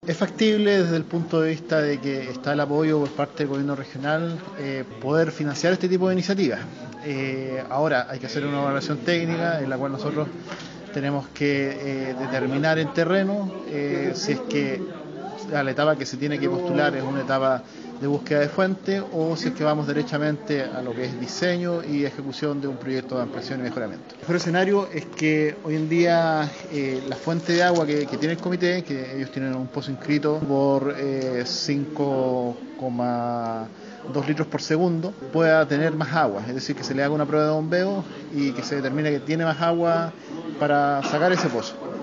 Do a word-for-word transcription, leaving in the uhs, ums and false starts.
Es factible desde el punto de vista de que está el apoyo por parte del gobierno regional eh, poder financiar este tipo de iniciativas. Eh, ahora hay que hacer una evaluación técnica en la cual nosotros tenemos que eh, determinar en terreno eh, si es que la etapa que se tiene que postular es una etapa de búsqueda de fuente o si es que vamos derechamente a lo que es diseño y ejecución de un proyecto de ampliación y mejoramiento. El mejor escenario es que hoy en día eh, la fuente de agua que, que tiene el comité, que ellos tienen un pozo inscrito por eh, cinco coma dos litros por segundo, pueda tener más agua, es decir, que se le haga una prueba de bombeo y que se determine que tiene más agua para sacar ese pozo.